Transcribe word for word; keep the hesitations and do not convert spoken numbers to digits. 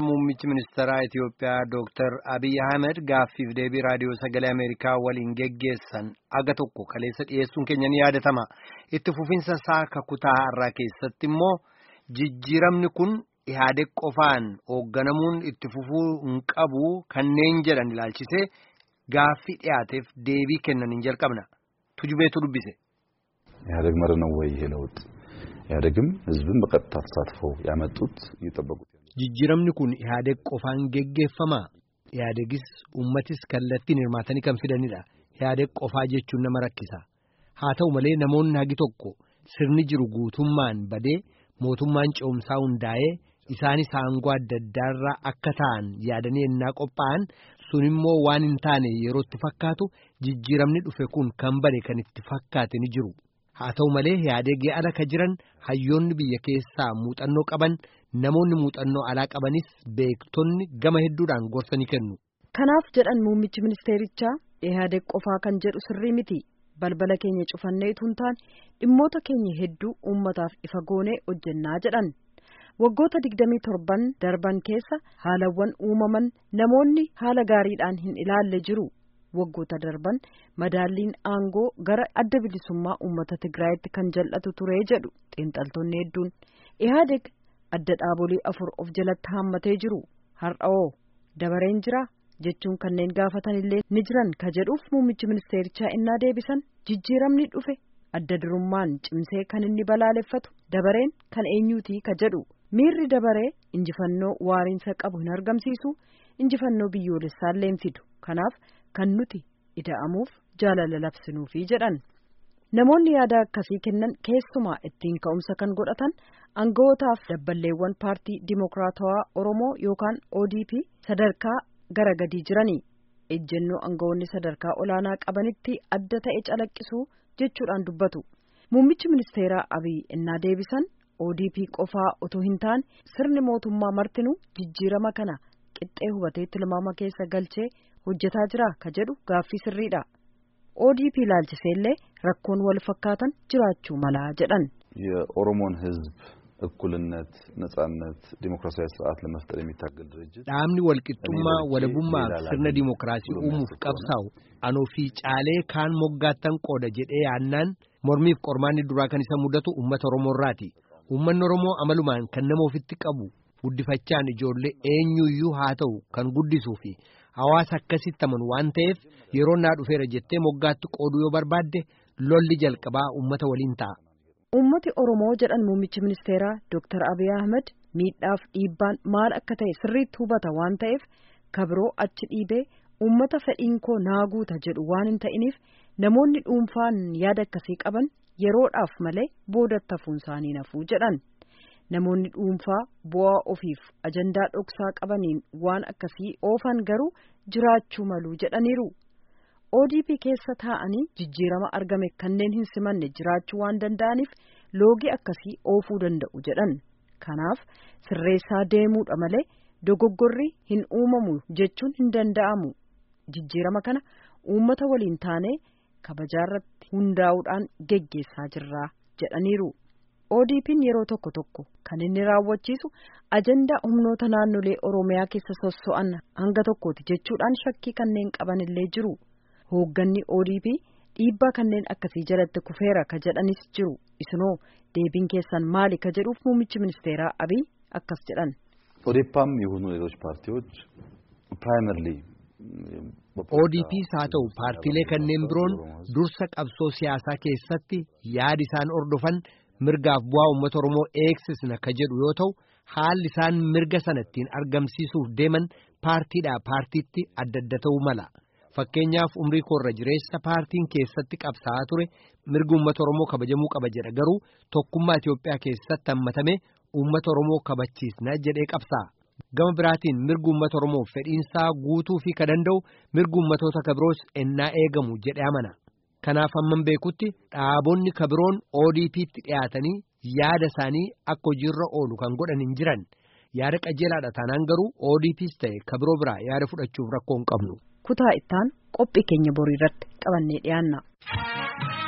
Muummichi ministeeraa Itiyoophiyaa Dooktar Abiy Ahmed gaaffiif deebii raadiyoo sagalee Ameerikaa waliin geggeessan aga tokko kaleessa dhiyeessuun keenya ni yaadatama. Itti fufinsa isaa kutaa har'aa keessatti immoo jijjiiramni kun Ihaadeg qofaan hoogganamuun itti fufuu hin qabu kanneen jedhan ilaalchisee gaaffii dhiyaateef deebii kennan hin jalqabna. Tujubeetu dubbise. Ihaadeg መር ነው ወይ ይሄ ለውጥ Ihaadegም ህዝብን በቀጥታ ተሳትፎ ያመጡት ይጠበቁት Jijjiiramni kun Ihaadeg qofaan geggeeffama. Ihaadegis uummatis kallattiin hirmaatanii kan fidanidha. Ihaadeg qofaa jechuun nama rakkisa. Haa ta'u malee namoonni hagi tokko sirni jiru guutummaan badee mootummaan ce'umsaa hundaa'ee isaanis aangoo adda addaarraa akka ta'an yaadanii ennaa qophaa'an sun immoo waan hin taane yerootti fakkaatu jijjiiramni dhufe kun kan bade kan itti fakkaate ni jiru. Haa ta'u malee Ihaadegii ala ka jiran hayyoonni biyya keessaa muuxannoo qaban namoonni muuxannoo alaa qabanis beektonni gama hedduudhaan gorsa ni kennu. Kanaaf jedhan muummichi ministeerichaa Ihaadeg qofaa kan jedhu sirrii miti. Balbala keenya cufannee utuu hin taane dhimmoota keenya hedduu uummataaf ifa goonee hojjennaa jedhan. Waggoota digdamii torban darban keessa haalawwan uumaman namoonni haala gaariidhaan hin ilaalle jiru. Waggoota darban madaalliin aangoo gara adda bilisummaa uummata Tigraayitti kan jal'atu ture jedhu xiinxaltoonni hedduun. Ihaadeg adda dhaabolee afur of jalatti haammatee jiru. Har'aoo dabareen jira jechuun kanneen gaafatanillee ni jiran ka jedhuuf muummichi ministeerichaa innaa deebisan jijjiiramni dhufe adda durummaan cimsee kan inni balaaleffatu dabareen kan eenyuutii ka jedhu. Miirri dabaree injifannoo waariinsa qabu hin argamsiisu, injifannoo biyyoolessaallee hin fidu. Kanaaf kan nuti ida'amuuf jaalala labsinuufi jedhan. Namoonni yaada akkasii kennan keessumaa ittiin ka'umsa kan godhatan aanga'ootaaf dabballeewwan paartii Dimokiraatawaa Oromoo yookaan O D P sadarkaa gara gadii jiranii. Ejjennoo aanga'oonni sadarkaa olaanaa qabanitti adda ta'e calaqqisuu jechuudhaan dubbatu. Muummichi ministeeraa Abiy innaa deebisan O D P qofaa otoo hin taane sirni mootummaa martinuu jijjiirama kana qixxee hubatee tilmaama keessa galchee hojjetaa jira ka jedhu gaaffii sirriidha. O D P ilaalchiseellee rakkoon wal fakkaatan jiraachuu malaa jedhan. የኦሮሞን ህዝብ እኩልነት ነጻነት ዲሞክራሲያዊ ስርዓት ለመፍጠር የሚታገል ድርጅት dhaabni walqixxummaa walabummaa sirna dimookiraasii uumuuf qabsaa'u anoo fi caalee kaan moggaattan qooda jedhee yaannaan mormiif qormaanni duraa kan isa mudatu uummata Oromoorraati. Uummanni Oromoo amalumaan kan nama ofitti qabu guddifachaan ijoollee eenyuyyuu haa ta'u kan guddisuu fi hawaasa akkasitti amanu waan ta'eef yeroo naa dhufeera jettee moggaatti qooduu yoo barbaadde lolli jalqabaa uummata waliin ta'a. Uummati Oromoo jedhan muummichi ministeeraa Dooktar Abiy Ahmed miidhaaf dhiibbaan maal akka ta'e sirriitti hubata waan ta'eef kabiroo achi dhiibee uummata fedhiin koo naa guuta jedhu waan hin ta'iniif namoonni dhuunfaan yaada akkasii qaban yeroodhaaf malee boodatti hafuun isaanii nafuu jedhan. Namoonni dhuunfaa bu'aa ofiif ajandaa dhoksaa qabaniin waan akkasii oofan garuu jiraachuu malu jedhaniiru. O D P keessa taa'anii jijjiirama argame kanneen hin simanne jiraachuu waan danda'aniif loogii akkasii oofuu danda'u jedhan. Kanaaf sirreessaa deemuudha malee dogoggorri hin uumamu jechuun hin danda'amu. Jijjiirama kana uummata waliin taanee kabajaarratti hundaa'uudhaan geggeessaa jirra jedhaniiru. O D P'n yeroo tokko tokko kan inni raawwachiisu ajandaa humnoota naannolee Oromiyaa keessa sosso'an hanga tokkooti jechuudhaan shakkii kanneen qabanillee jiru. Hoogganni O D P dhiibbaa kanneen akkasii jalatti kufeera ka jedhanis jiru. Isinoo deebiin keessan maali ka jedhuuf muummichi ministeeraa Abiy akkas jedhan. ኦዴፓም የሆኑ ሌሎች ፓርቲዎች ፕራይመሪሊ O D P's haa ta'u paartiilee kanneen biroon dursa qabsoo siyaasaa keessatti yaadi isaan ordofan mirgaaf bu'aa uummata Oromoo eegsisna ka jedhu yoo ta'u haalli isaan mirga sana ittiin argamsiisuuf deeman paartiidhaa paartiitti adda adda ta'uu mala. Fakkeenyaaf umrii koorra jireessa paartiin keessatti qabsaa'aa ture mirga uummata Oromoo kabajamuu qaba jedha garuu tokkummaa Itiyoophiyaa keessatti hammatame uummata Oromoo kabachiisna jedhee qabsaa'a. Gama biraatiin mirga uummata Oromoo fedhiinsaa guutuu fi ka danda'u mirga uummatoota kabiroos ennaa eegamu jedhee amana. Kanaaf hamman beekutti dhaabonni kabiroon O D P'tti dhiyaatanii yaada isaanii akka hojiirra oolu kan godhan hin jiran. Yaada qajeelaadha taanaan garuu O D P's ta'e kabiroo biraa yaada fudhachuuf rakkoo hin qabnu. Kutaa ittaan qophii keenya borii irratti qabannee dhiyaanna.